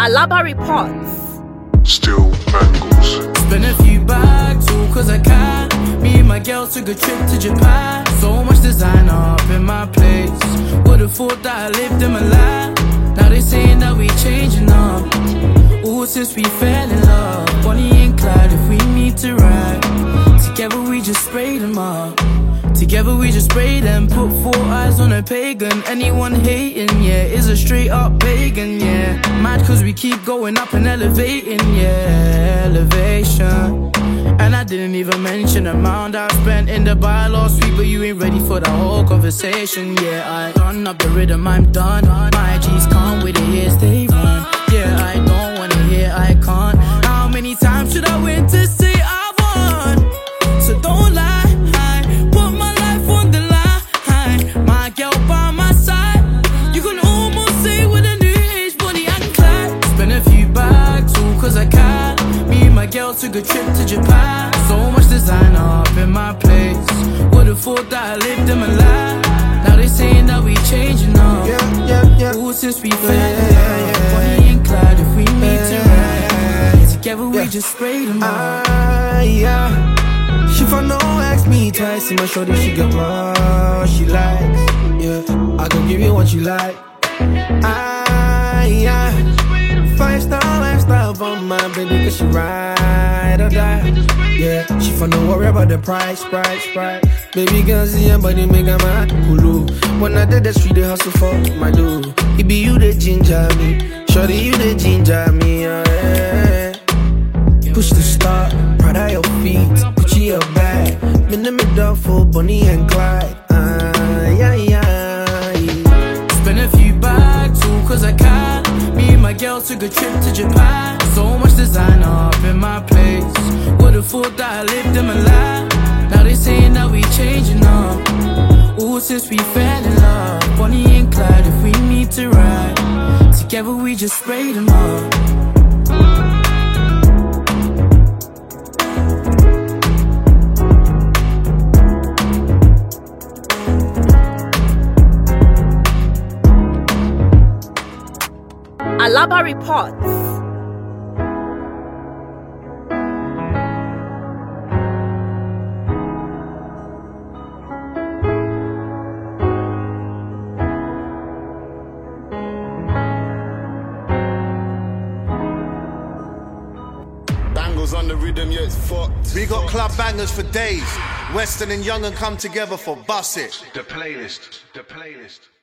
Alaba reports. Still bangles. Spend a few bags, all cause I can. Me and my girl took a trip to Japan. So much designer up in my place. Would've thought that I lived in Milan. Now they saying that we changing up. All since we fell in love. Bonnie and Clyde, if we need to ride together we just spray them up. Together we just spray them. Put 4 eyes on a pagan. Anyone hating, yeah, is a straight up pagan, yeah. Mad cause we keep going up and elevating, yeah. Elevation. And I didn't even mention the amount I spent in Dubai last week. But you ain't ready for the whole conversation, yeah. I done up the rhythm, I'm done. My G's can't wait to hear they run. Yeah, I don't wanna hear I can't. How many times should I win to say I won? So don't lie. Girl took a trip to Japan. So much designer up in my place. Would've thought that I lived in Milan. Now they saying that we changing up. Yeah. Ooh, since we fell in love. Bonnie and Clyde, if we need to ride together we just spray them up. She for no ask me twice. See my shorty, she got what she likes. Yeah, I gon' give you what you like. 5-star lifestyle for my baby, cause she ride or die. Yeah, she for no worry about the price. Baby girl see her body make her mad kulu. When I did the street, they hustle for my dude. It be you that ginger me, shorty you that ginger me, yeah. Push the start, proud of your feet, Gucci your bag. In the middle for Bonnie and Clyde, Spend a few bags, all cause I can. Me and my girl took a trip to Japan. So much designer up in my place. Would've thought that I lived in Milan. Now they saying that we changing up. Ooh, since we fell in love. Bonnie and Clyde, if we need to ride together we just spray them up. Alaba reports. Bangles on the rhythm, yeah, it's fucked. We got club bangers for days. Western and Young and come together for Bust It. The playlist.